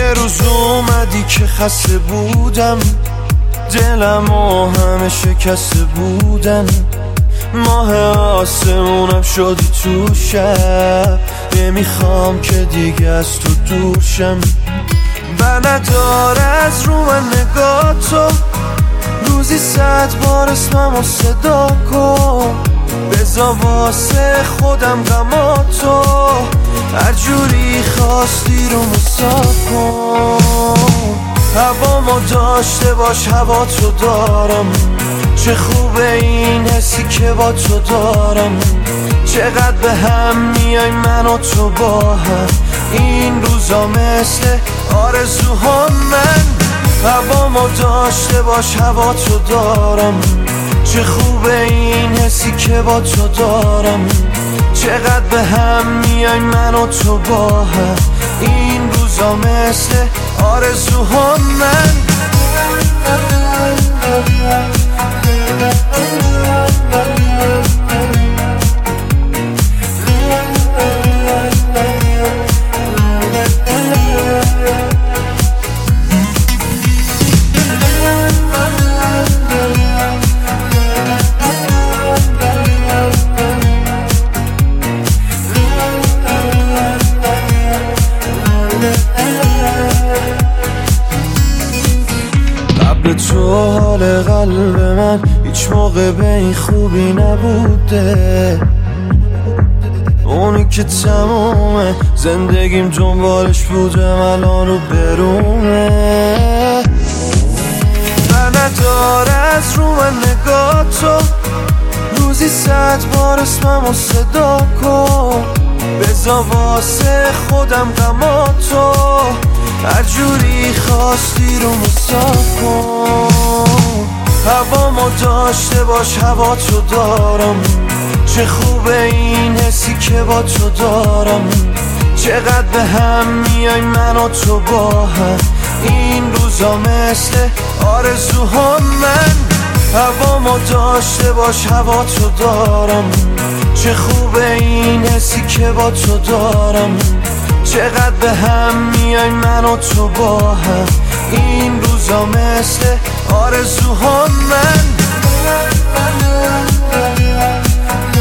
یه روز اومدی که خسته بودم، دلم و همه شکسته بودن، ماه آسمونم شدی تو شب، نمیخوام که دیگه از تو دور شم. نداره از رو من نگاه تو، روزی 100 بار اسممو صدا کن، بذار واسه خودم غما تو، هر جوری خواستی رو مساف کن. هوامو داشته باش، هوا تو دارم، چه خوبه این حسی که با تو دارم، چقدر به هم میای من و تو با هم، این روزا مثل آرزوها. من هوامو داشته باش، هوا تو دارم، چه خوبه این حسی که با تو دارم، چقدر به هم میای من و تو با هم، این روزا مثل آرزوها. من قبل تو حال قلب من هیچ موقع به این خوبی نبوده، اونی که تمومه زندگیم دنبالش بودم الان رو برومه. نداره از رو من نگاه تو، روزی 100 بار اسممو صدا کن، بذار واسه خودم غما تو، هر جوری خواستی رو مساف کن. هوامو داشته باش، هوا تو دارم، چه خوبه این حسی که با تو دارم، چقدر به هم میای من و تو با هم، این روزا مثل آرزوها. من هوامو داشته باش، هوا تو دارم، چه خوبه این حسی که با تو دارم، چقدر به هم میای من و تو با هم، این روزا مثل آرزوها. من